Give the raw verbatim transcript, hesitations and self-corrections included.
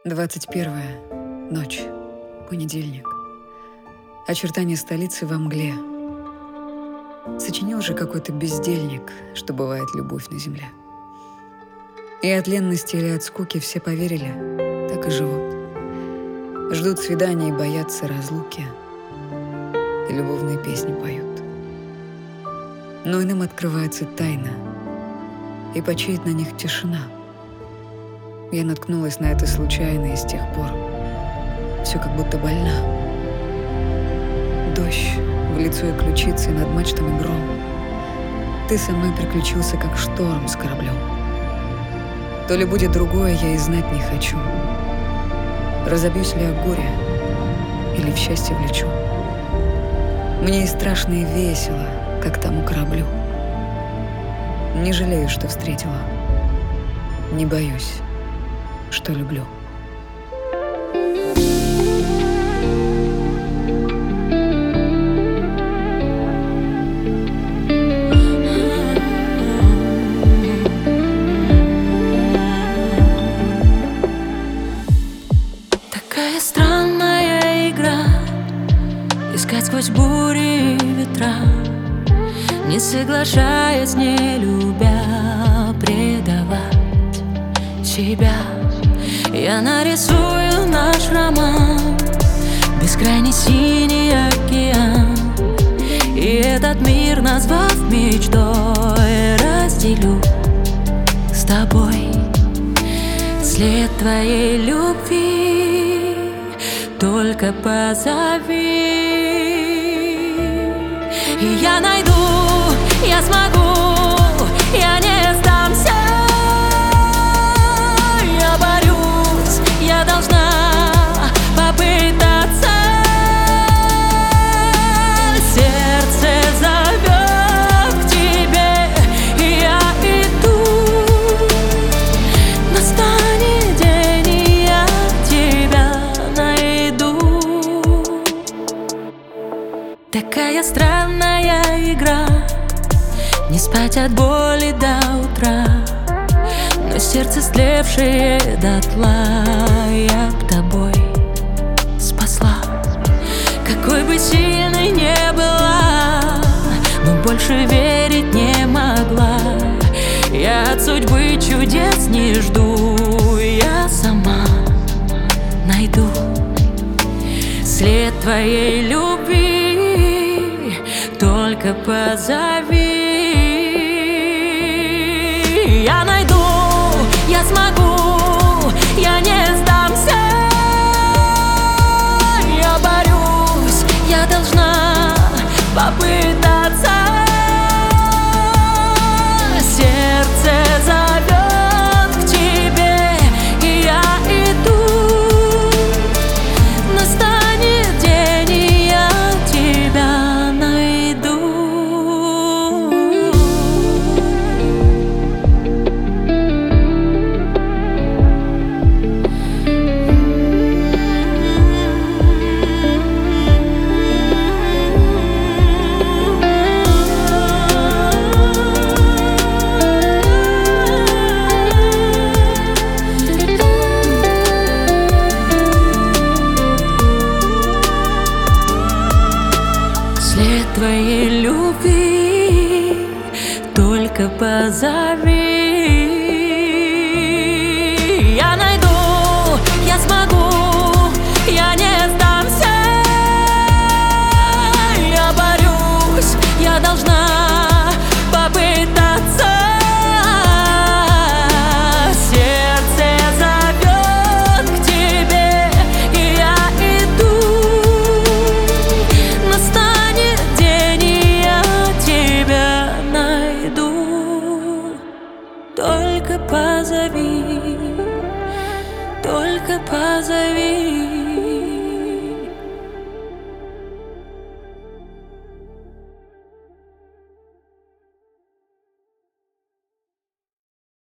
двадцать первая. Ночь. Понедельник. Очертания столицы во мгле. Сочинил же какой-то бездельник, что бывает любовь на земле. И от ленности или от скуки все поверили, так и живут. Ждут свидания и боятся разлуки, и любовные песни поют. Но иным открывается тайна, и почиет на них тишина. Я наткнулась на это случайно, и с тех пор все как будто больна. Дождь в лицо и ключицы, над мачтами гром. Ты со мной приключился, как шторм с кораблем. То ли будет другое, я и знать не хочу. Разобьюсь ли о горе или в счастье влечу. Мне и страшно, и весело, как тому кораблю. Не жалею, что встретила. Не боюсь, что люблю. Такая странная игра, искать сквозь бури и ветра, не соглашаясь, не любя, предавать себя. Я нарисую наш роман, бескрайний синий океан, и этот мир, назвав мечтой, разделю с тобой след твоей любви. Только позови, и я найду, я смогу, я не сдамся. Я борюсь, я должна попытаться. Сердце зовет к тебе, и я иду. Настанет день, и я тебя найду. Такая странная игра, не спать от боли до утра, но сердце, слевшее дотла, я б тобой спасла. Какой бы сильной не была, но больше верить не могла. Я от судьбы чудес не жду, я сама найду след твоей любви. Только позови. Я найду, я смогу, я не сдамся. Я борюсь, я должна попытаться. Сердце зовет к тебе, и я иду. Настанет день, и я тебя найду. След твоей любви, только позови. Я найду, я смогу, я не сдамся. Я борюсь, я должна попытаться. Сердце зовет к тебе, и я иду. Настанет день, и я тебя найду. Только позови, только позови.